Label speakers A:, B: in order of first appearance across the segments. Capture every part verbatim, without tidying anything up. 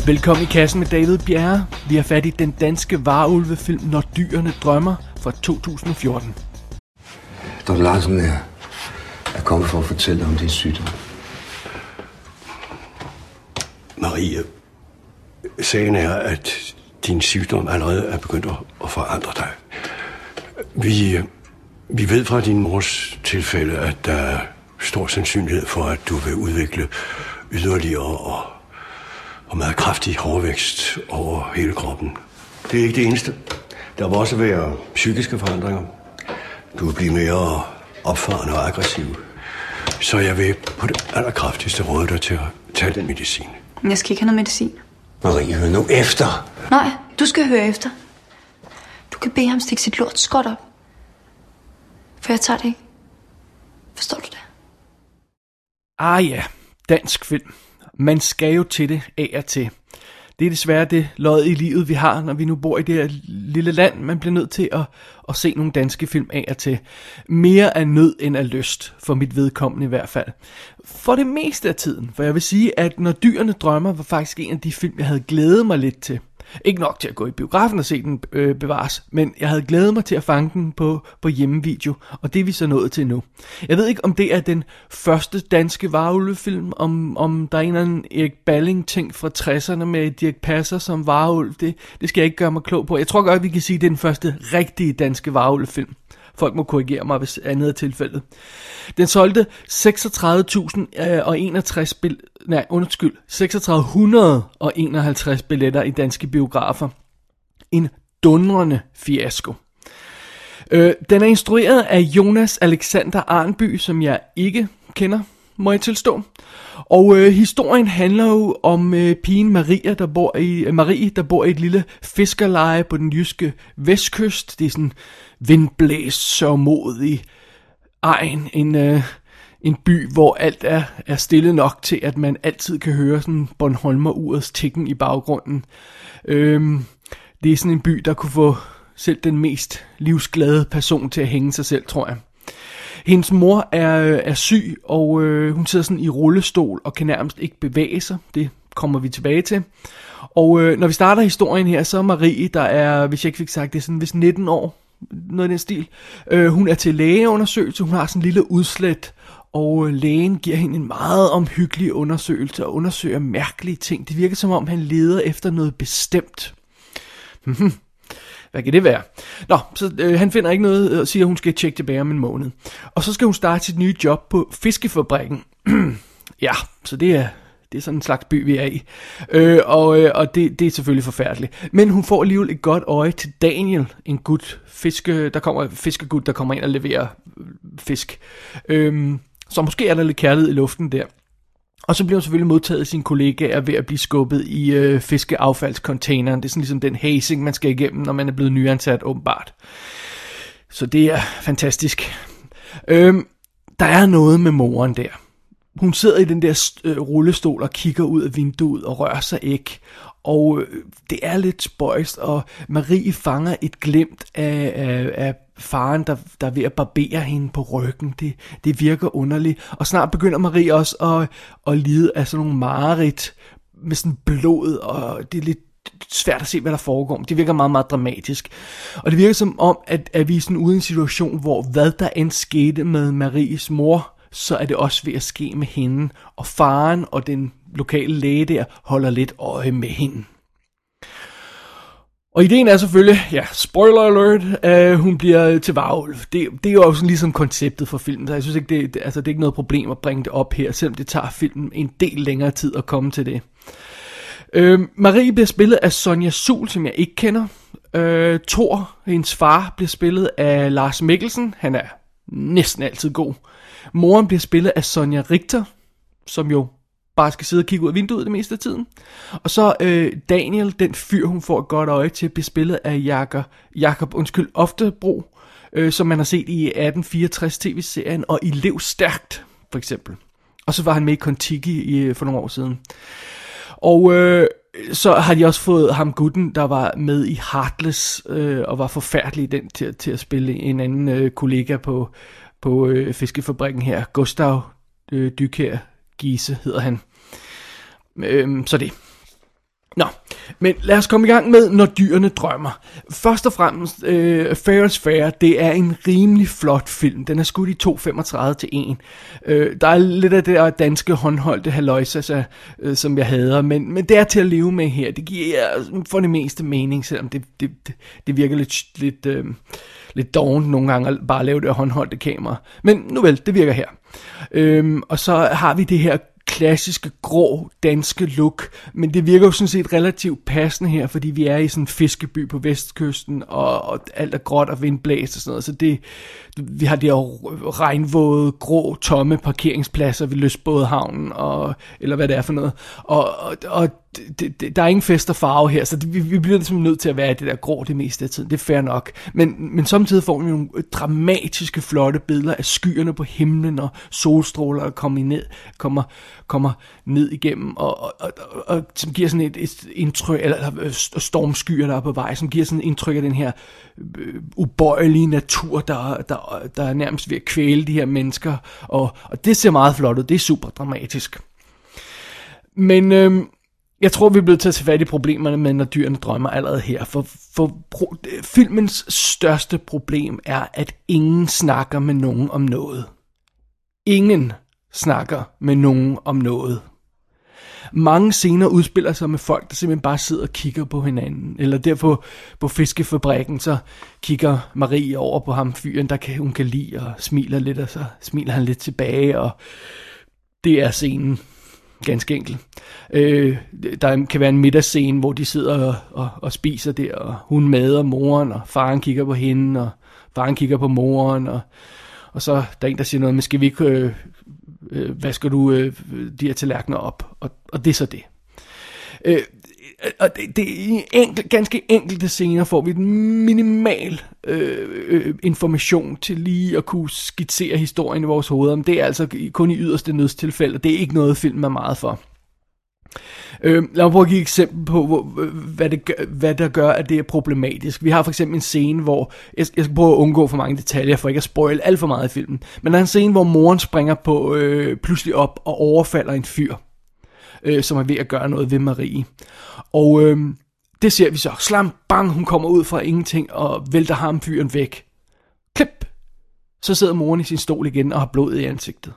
A: Velkommen i kassen med David Bjerre. Vi har fat i den danske varulvefilm Når dyrene drømmer fra to tusind og fjorten.
B: Don Larsen er, er kommet for at fortælle om din sygdom.
C: Marie, sagen er, at din sygdom allerede er begyndt at forandre dig. Vi, vi ved fra din mors tilfælde, at der er stor sandsynlighed for, at du vil udvikle yderligere og, og meget kraftig hårvækst over hele kroppen. Det er ikke det eneste. Der vil også være psykiske forandringer. Du vil blive mere opfarende og aggressiv. Så jeg vil på det allerkraftigste råde dig til at tage den medicin.
D: Jeg skal ikke have noget medicin.
B: Marie, hør nu efter.
D: Nej, du skal høre efter. Du kan bede ham stikke sit lort skot op. For jeg tager det ikke. Forstår du det?
A: Ah ja, dansk film. Man skal jo til det af og til. Det er desværre det lod i livet, vi har, når vi nu bor i det her lille land. Man bliver nødt til at, at se nogle danske film af og til. Mere af nød end af lyst, for mit vedkommende i hvert fald. For det meste af tiden, for jeg vil sige, at Når dyrene drømmer var faktisk en af de film, jeg havde glædet mig lidt til. Ikke nok til at gå i biografen og se den øh, bevares, men jeg havde glædet mig til at fange den på, på hjemmevideo, og det er vi så nået til nu. Jeg ved ikke, om det er den første danske varulvefilm, om, om der er en eller anden Erik Balling-ting fra tresserne med Dirch Passer som varulv. Det, det skal jeg ikke gøre mig klog på. Jeg tror godt, at vi kan sige, at det er den første rigtige danske varulvefilm. Folk må korrigere mig, hvis andet er tilfældet. Den solgte seksogtredive tusind og enogtres bil- nej, undskyld, seks tusind seks hundrede og enoghalvtreds billetter i danske biografer. En dundrende fiasko. Øh, den er instrueret af Jonas Alexander Arnby, som jeg ikke kender, må jeg tilstå. Og øh, historien handler jo om øh, pigen Maria, der bor i øh, Marie, der bor i et lille fiskerleje på den jyske vestkyst. Det er sådan vindblæst, sørgmodig egen, en øh, en by, hvor alt er er stille nok til, at man altid kan høre sådan Bornholmer-urets tikken i baggrunden. Øh, det er sådan en by, der kunne få selv den mest livsglade person til at hænge sig selv, tror jeg. Hendes mor er, er syg, og øh, hun sidder sådan i rullestol og kan nærmest ikke bevæge sig. Det kommer vi tilbage til. Og øh, når vi starter historien her, så er Marie, der er, hvis jeg ikke fik sagt det, sådan vist nitten år, noget i den stil. Øh, hun er til lægeundersøgelse, hun har sådan en lille udslæt, og øh, lægen giver hende en meget omhyggelig undersøgelse og undersøger mærkelige ting. Det virker som om, han leder efter noget bestemt. Mhm. Hvad kan det være? Nå, så øh, han finder ikke noget og siger, at hun skal tjekke tilbage om en måned. Og så skal hun starte sit nye job på fiskefabrikken. Ja, så det er, det er sådan en slags by, vi er i. Øh, og øh, og det, det er selvfølgelig forfærdeligt. Men hun får alligevel et godt øje til Daniel, en gut, fiske, der kommer, fiskegud, der kommer ind og leverer fisk. Øh, så måske er der lidt kærlighed i luften der. Og så bliver hun selvfølgelig modtaget af sine kollegaer ved at blive skubbet i øh, fiskeaffaldscontaineren. Det er sådan ligesom den hazing, man skal igennem, når man er blevet nyansat, åbenbart. Så det er fantastisk. Øhm, der er noget med moren der. Hun sidder i den der øh, rullestol og kigger ud af vinduet og rører sig ikke. Og øh, det er lidt spøjst, og Marie fanger et glimt af, af, af faren, der, der er ved at barbere hende på ryggen. Det, det virker underligt. Og snart begynder Marie også at, at lide af sådan nogle mareridt med sådan blod, og det er lidt svært at se, hvad der foregår. Det virker meget, meget dramatisk. Og det virker som om, at, at vi er sådan ude i en situation, hvor hvad der end skete med Maries mor, så er det også ved at ske med hende. Og faren og den lokale læge der holder lidt øje med hende. Og ideen er selvfølgelig, ja, spoiler alert, uh, hun bliver til varulv. Det, det er jo også ligesom konceptet for filmen, så jeg synes ikke, det, det, altså, det er ikke noget problem at bringe det op her, selvom det tager filmen en del længere tid at komme til det. Uh, Marie bliver spillet af Sonja Suhl, som jeg ikke kender. Uh, Thor, hendes far, bliver spillet af Lars Mikkelsen. Han er næsten altid god. Moren bliver spillet af Sonja Richter, som jo bare skal sidde og kigge ud af vinduet det meste af tiden. Og så øh, Daniel, den fyr, hun får et godt øje til, bliver spillet af Jakob, Jakob undskyld, Oftebro, øh, som man har set i atten fireogtres tv-serien, og i Lev Stærkt, for eksempel. Og så var han med i Kon-Tiki i, for nogle år siden. Og øh, så har de også fået ham gutten, der var med i Heartless, øh, og var forfærdelig den til, til at spille en anden øh, kollega på, på øh, fiskefabrikken her. Gustav øh, Dykær Giese hedder han. Øhm, så det. Nå, Men lad os komme i gang med Når dyrene drømmer. Først og fremmest, øh, Fair is Fair, det er en rimelig flot film. Den er skudt i to femogtredive til en. Øh, der er lidt af det der danske håndholdte halløjsa, øh, som jeg hader, men, men det er til at leve med her. Det giver for det meste mening, selvom det, det, det, det virker lidt, lidt, øh, lidt dovent nogle gange at bare lave det håndholdte kamera. Men nu vel, det virker her. Øh, og så har vi det her klassiske grå danske look, men det virker jo sådan set relativt passende her, fordi vi er i sådan en fiskeby på vestkysten, og, og alt er gråt og vindblæst og sådan noget, så det, vi har de her regnvåde, grå, tomme parkeringspladser ved Lystbådehavnen, og, eller hvad det er for noget, og, og, og det, det, der er ingen fest og farve her, så det, vi, vi bliver ligesom nødt til at være i det der grå det meste af tiden, det er fair nok, men, men samtidig får vi nogle dramatiske, flotte billeder af skyerne på himlen, og solstråler, der kommer ned, kommer, kommer ned igennem, og, og, og, og, og som giver sådan et, et indtryk, eller stormskyer, der er på vej, som giver sådan et indtryk af den her øh, ubøjelige natur, der, der, der er nærmest ved at kvæle de her mennesker, og, og det ser meget flot ud, det er super dramatisk. Men øh, jeg tror, vi er blevet til at tage fat i problemerne med Når dyrene drømmer allerede her, for, for pro, filmens største problem er, at ingen snakker med nogen om noget. Ingen snakker med nogen om noget. Mange scener udspiller sig med folk, der simpelthen bare sidder og kigger på hinanden. Eller der på, på fiskefabrikken, så kigger Marie over på ham fyren, der kan, hun kan lide, og smiler lidt, og så smiler han lidt tilbage, og det er scenen. Ganske enkelt. Øh, der kan være en middagsscene, hvor de sidder og, og, og spiser der, og hun mader moren, og faren kigger på hende, og faren kigger på moren, og, og så der er en, der siger noget, men skal vi ikke, øh, øh, vasker du øh, de her tallerkener op? Og, og det er så det. Øh, og det, det i enkelt, ganske enkelte scener får vi en minimal øh, øh, information til lige at kunne skitsere historien i vores hoveder, men det er altså kun i yderste nødstilfælde, det er ikke noget film er meget for. Øh, lad mig prøve at give et eksempel på, hvor, hvad, det gør, hvad der gør, at det er problematisk. Vi har for eksempel en scene, hvor, jeg, jeg skal prøve at undgå for mange detaljer, for ikke at spoil alt for meget i filmen, men der er en scene, hvor moren springer på øh, pludselig op og overfalder en fyr, øh, som er ved at gøre noget ved Marie. Og øh, det ser vi så. Slam, bang, hun kommer ud fra ingenting og vælter ham fyren væk. Klip! Så sidder moren i sin stol igen og har blod i ansigtet.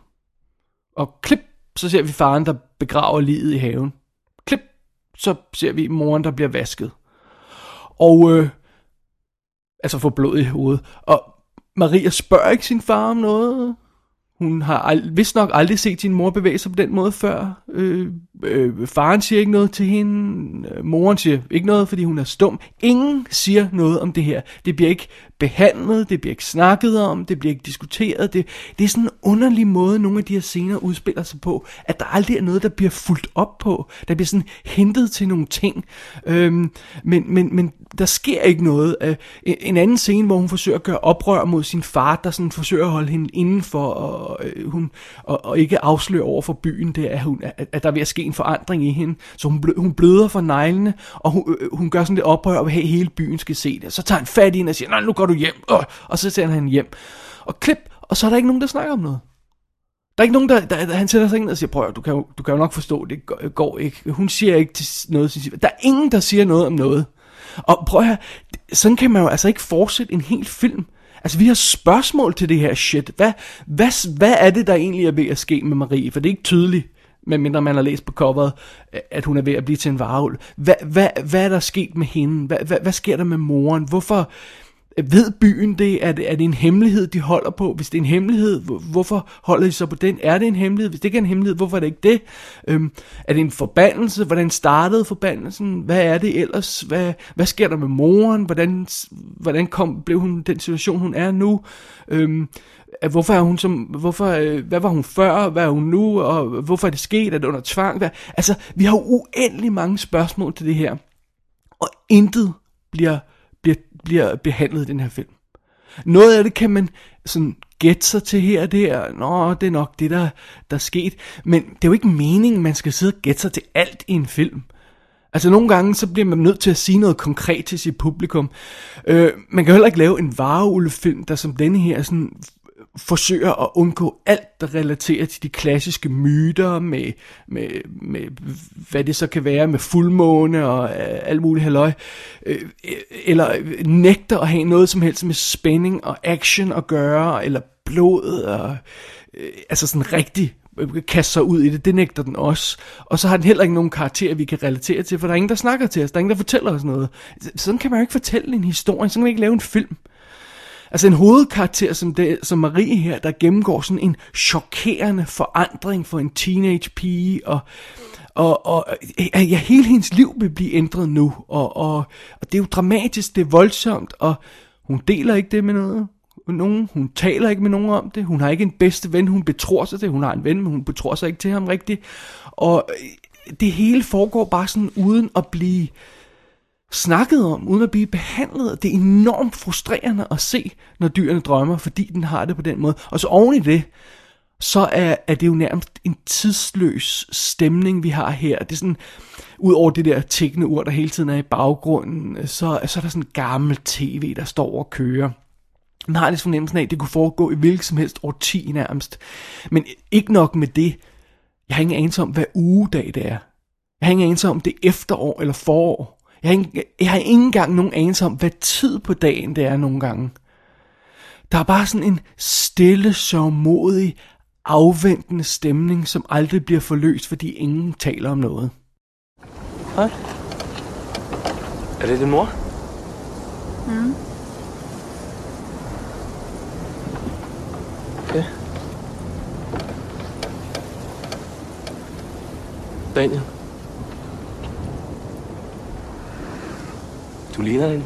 A: Og klip! Så ser vi faren, der begraver liget i haven. Klip! Så ser vi moren, der bliver vasket. Og øh, altså får blod i hovedet. Og Maria spørger ikke sin far om noget. Hun har ald- vist nok aldrig set sin mor bevæge sig på den måde før. Øh, øh, faren siger ikke noget til hende. Moren siger ikke noget, fordi hun er stum. Ingen siger noget om det her. Det bliver ikke behandlet, det bliver ikke snakket om, det bliver ikke diskuteret. Det, det er sådan en underlig måde, nogle af de her scener udspiller sig på, at der aldrig er noget, der bliver fulgt op på. Der bliver sådan hentet til nogle ting. Øhm, men, men, men der sker ikke noget. Øh, en anden scene, hvor hun forsøger at gøre oprør mod sin far, der sådan forsøger at holde hende indenfor, og, øh, hun, og, og ikke afsløre over for byen, det er, at, hun, at, at der er ved at ske en forandring i hende. Så hun, blø, hun bløder for neglene, og hun, øh, hun gør sådan lidt oprør, og vil have, at hele byen skal se det. Så tager han fat i hende og siger, nej, nu går du hjem. Øh, og så sender han hjem. Og klip, og så er der ikke nogen, der snakker om noget. Der er ikke nogen, der, der, der han sætter sig ind og siger, prøv, du kan, jo, du kan jo nok forstå, det går, går ikke. Hun siger ikke til noget. Der er ingen, der siger noget om noget. Og prøv her, sådan kan man jo altså ikke fortsætte en hel film. Altså, vi har spørgsmål til det her shit. Hvad, hvad, hvad er det, der egentlig er ved at ske med Marie? For det er ikke tydeligt, medmindre man har læst på coveret, at hun er ved at blive til en varulv. Hvad, hvad, hvad er der sket med hende? Hvad, hvad, hvad sker der med moren? Hvorfor ved byen det? Er, det? er det en hemmelighed, de holder på? Hvis det er en hemmelighed, hvorfor holder de så på den? Er det en hemmelighed? Hvis det ikke er en hemmelighed, hvorfor er det ikke det? Øhm, er det en forbandelse? Hvordan startede forbandelsen? Hvad er det ellers? Hvad, hvad sker der med moren? Hvordan, hvordan kom, blev hun den situation, hun er nu? Øhm, hvorfor er hun som, hvorfor, øh, hvad var hun før? Hvad er hun nu? Og hvorfor er det sket? Er det under tvang? Hvad? Altså, vi har uendelig mange spørgsmål til det her. Og intet bliver Bliver, bliver behandlet i den her film. Noget af det kan man sådan gætte sig til her og der. Nå, det er nok det, der, der er sket. Men det er jo ikke meningen, man skal sidde og gætte sig til alt i en film. Altså nogle gange, så bliver man nødt til at sige noget konkret til sit publikum. Øh, man kan heller ikke lave en varulvefilm, der som denne her sådan forsøger at undgå alt, der relaterer til de klassiske myter med, med, med hvad det så kan være, med fuldmåne og øh, alt muligt halløj, øh, eller nægter at have noget som helst med spænding og action at gøre, eller blod, og, øh, altså sådan rigtig kaste sig ud i det, det nægter den også. Og så har den heller ikke nogen karakter, vi kan relatere til, for der er ingen, der snakker til os, der er ingen, der fortæller os noget. Sådan kan man jo ikke fortælle en historie, sådan kan man ikke lave en film. Altså en hovedkarakter som, det, som Marie her, der gennemgår sådan en chokerende forandring for en teenage pige, og, og, og ja, hele hendes liv vil blive ændret nu, og, og, og det er jo dramatisk, det er voldsomt, og hun deler ikke det med noget. Nogen, hun taler ikke med nogen om det. Hun har ikke en bedste ven, hun betror sig til. Hun har en ven, men hun betror sig ikke til ham rigtigt. Og det hele foregår bare sådan uden at blive snakket om, uden at blive behandlet. Det er enormt frustrerende at se, når dyrene drømmer, fordi den har det på den måde. Og så oven i det, så er, er det jo nærmest en tidsløs stemning, vi har her. Det er sådan, ud over det der tikkende ur, der hele tiden er i baggrunden, så, så er der sådan en gammel tv, der står og kører. Man har lidt fornemmelsen af, at det kunne foregå i hvilket som helst årti nærmest. Men ikke nok med det. Jeg har ingen anelse om, hvad ugedag det er. Jeg har ingen anelse om, det er efterår eller forår. Jeg har, ingen, jeg har ikke engang nogen anelse om, hvad tid på dagen det er nogle gange. Der er bare sådan en stille, sørgmodig, afventende stemning, som aldrig bliver forløst, fordi ingen taler om noget.
E: Hej. Er det din mor?
D: Mm.
E: Ja. Daniel. Du ligner hende.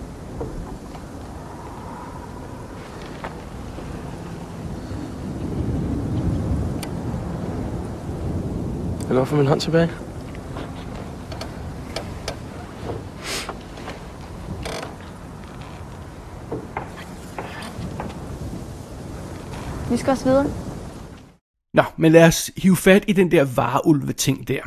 E: Jeg lover for min hånd tilbage.
D: Vi skal også videre.
A: Nå, men lad os hive fat i den der varulve-ting der.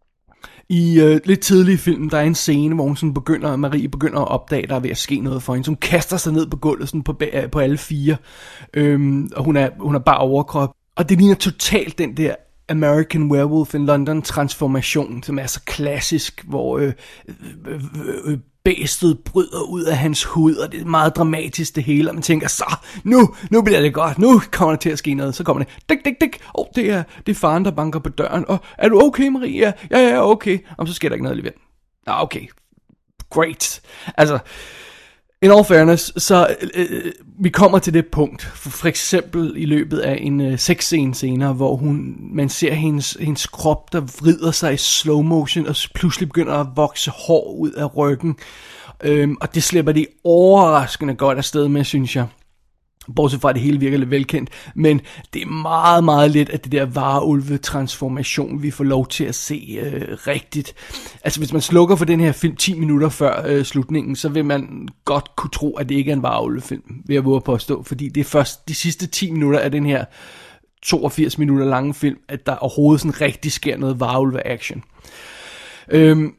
A: I øh, lidt tidlig i filmen, der er en scene, hvor hun sådan begynder, Marie begynder at opdage, der er ved at ske noget for hende. Så hun kaster sig ned på gulvet sådan på, på alle fire. Øhm, og hun er, hun er bare overkrop. Og det ligner totalt den der American Werewolf in London transformation, som er så klassisk, hvor øh, øh, øh, bæstet bryder ud af hans hud, og det er meget dramatisk det hele, og man tænker, så, nu, nu bliver det godt, nu kommer der til at ske noget, så kommer det, dik, dik, dik, åh, oh, det er, det er faren, der banker på døren, og er du okay, Maria? Ja, ja, ja, okay, og så sker der ikke noget alligevel. Ah, okay, great, altså, in all fairness, så øh, vi kommer til det punkt, for, for eksempel i løbet af en øh, sexscene senere, hvor hun, man ser hendes, hendes krop, der vrider sig i slow motion, og pludselig begynder at vokse hår ud af ryggen, øhm, og det slipper de overraskende godt afsted med, synes jeg. Bortset fra, at det hele virker lidt velkendt, men det er meget, meget lidt af det der varulve-transformation, vi får lov til at se øh, rigtigt. Altså, hvis man slukker for den her film ti minutter før øh, slutningen, så vil man godt kunne tro, at det ikke er en varulve-film, vil jeg våge påstå, fordi det er først de sidste ti minutter af den her toogfirs minutter lange film, at der overhovedet sådan rigtig sker noget varulve-action. Øhm,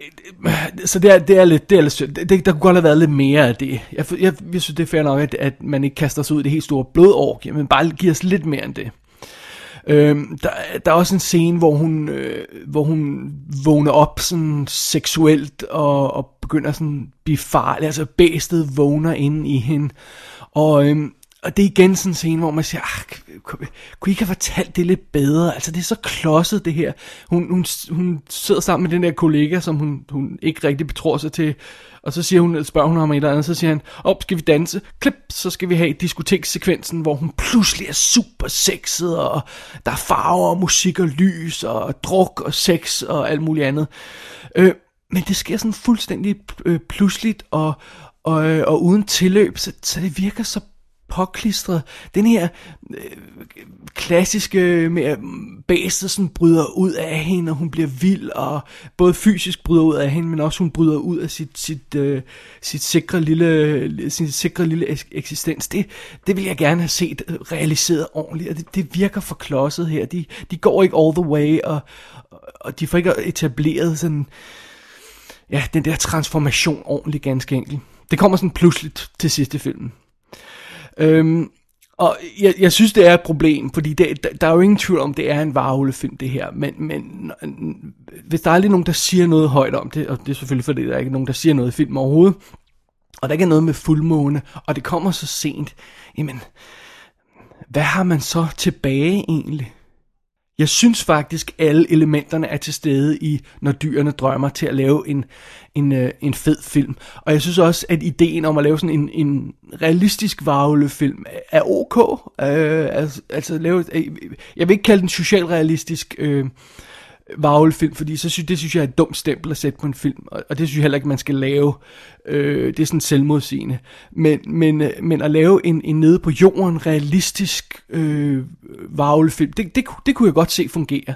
A: Så det er, det er lidt, det er lidt sødt. Det, der kunne godt have været lidt mere af det. Jeg, jeg, jeg synes, det er fair nok, at, at man ikke kaster sig ud i det helt store blodorgie, men bare giver os lidt mere end det. Øhm, der, der er også en scene, hvor hun, øh, hvor hun vågner op sådan seksuelt og, og begynder sådan at blive farlig. Altså bæstet vågner inde i hende. Og... Øhm, Og det er igen sådan en scene, hvor man siger, ah, kunne I ikke have fortalt det lidt bedre? Altså, det er så klodset, det her. Hun, hun, hun sidder sammen med den der kollega, som hun, hun ikke rigtig betror sig til. Og så siger hun, spørger hun ham et eller andet, så siger han, op, skal vi danse? Klip, så skal vi have diskotekssekvensen, hvor hun pludselig er super sexet, og der er farver, og musik og lys, og druk og sex, og alt muligt andet. Øh, men det sker sådan fuldstændig øh, pludseligt, og, og, og uden tilløb, så, så det virker så påklistret. Den her øh, klassiske med at bæstet sådan bryder ud af hende, og hun bliver vild, og både fysisk bryder ud af hende, men også hun bryder ud af sit, sit, øh, sit sikre lille, sin sikre lille eksistens. Det, det vil jeg gerne have set realiseret ordentligt, og det, det virker for klodset her. De, de går ikke all the way, og, og de får ikke etableret sådan, ja, den der transformation ordentligt, ganske enkelt. Det kommer sådan pludseligt til sidste filmen. Øhm, Og jeg, jeg synes, det er et problem, fordi det, der, der er jo ingen tvivl om, det er en varulvefilm, det her. Men, men hvis der er aldrig nogen, der siger noget højt om det, og det er selvfølgelig fordi, der er ikke nogen, der siger noget i film overhovedet, og der ikke er noget med fuldmåne, og det kommer så sent, jamen, hvad har man så tilbage egentlig? Jeg synes faktisk, alle elementerne er til stede i Når dyrene drømmer til at lave en, en, øh, en fed film. Og jeg synes også, at ideen om at lave sådan en, en realistisk varulvefilm er ok. Øh, altså, altså lave, jeg vil ikke kalde den socialrealistisk øh, varulvefilm, fordi så synes, det synes jeg er et dumt stempel at sætte på en film, og, og det synes jeg heller ikke, man skal lave. Øh, det er sådan selvmodsigende. Men, men, men at lave en, en nede på jorden realistisk øh, varulvefilm, det, det, det kunne jeg godt se fungere.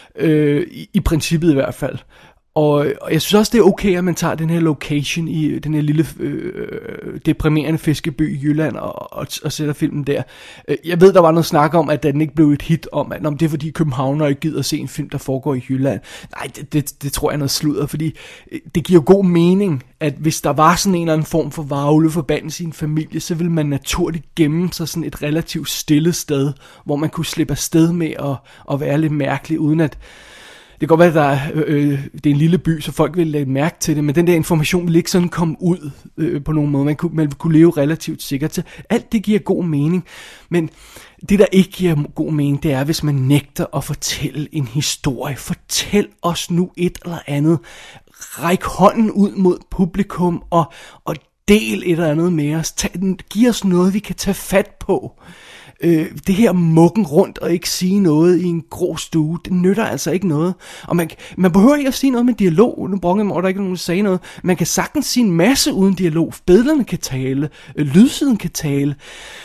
A: Øh, i, I princippet i hvert fald. Og, og jeg synes også, det er okay, at man tager den her location i den her lille øh, deprimerende fiskeby i Jylland og, og, og sætter filmen der. Jeg ved, der var noget snak om, at den ikke blev et hit om, at om det er fordi københavnere ikke gider at se en film, der foregår i Jylland. Nej, det, det, det tror jeg er noget sludder, fordi det giver god mening, at hvis der var sådan en eller anden form for varulveforbandelse i en familie, så ville man naturligt gemme sig sådan et relativt stille sted, hvor man kunne slippe afsted med at, at være lidt mærkelig, uden at det kan godt være, at der er, øh, det er en lille by, så folk vil lægge mærke til det, men den der information vil ikke sådan komme ud øh, på nogen måde. Man kunne, man kunne leve relativt sikkert til. Alt det giver god mening, men det der ikke giver god mening, det er, hvis man nægter at fortælle en historie. Fortæl os nu et eller andet. Ræk hånden ud mod publikum og, og del et eller andet med os. Tag, giv os noget, vi kan tage fat på. Øh, det her mukken rundt og ikke sige noget i en grå stue, det nytter altså ikke noget. Og man, man behøver ikke at sige noget med dialog. Nu bronger jeg mig, der ikke nogen, der sagde noget. Man kan sagtens sige en masse uden dialog. Billederne kan tale, øh, lydsiden kan tale.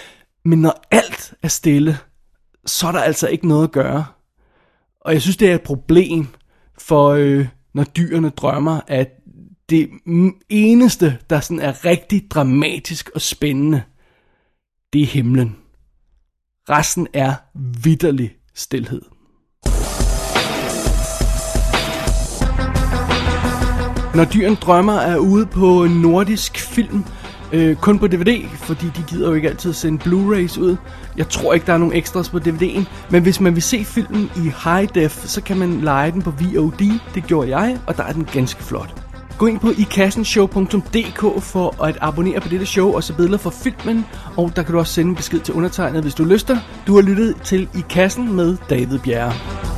A: Men når alt er stille, så er der altså ikke noget at gøre. Og jeg synes, det er et problem for, øh, når dyrene drømmer, at det eneste, der sådan er rigtig dramatisk og spændende, det er himlen. Resten er vitterlig stilhed. Når dyrene drømmer er ude på Nordisk Film, øh, kun på D V D, fordi de gider jo ikke altid sende Blu-rays ud. Jeg tror ikke, der er nogen ekstras på D V D'en, men hvis man vil se filmen i high def, så kan man leje den på V O D. Det gjorde jeg, og der er den ganske flot. Gå ind på ikassenshow punktum d k for at abonnere på dette show og så billeder fra filmen, og der kan du også sende en besked til undertegnet, hvis du lyster. Du har lyttet til I Kassen med David Bjerre.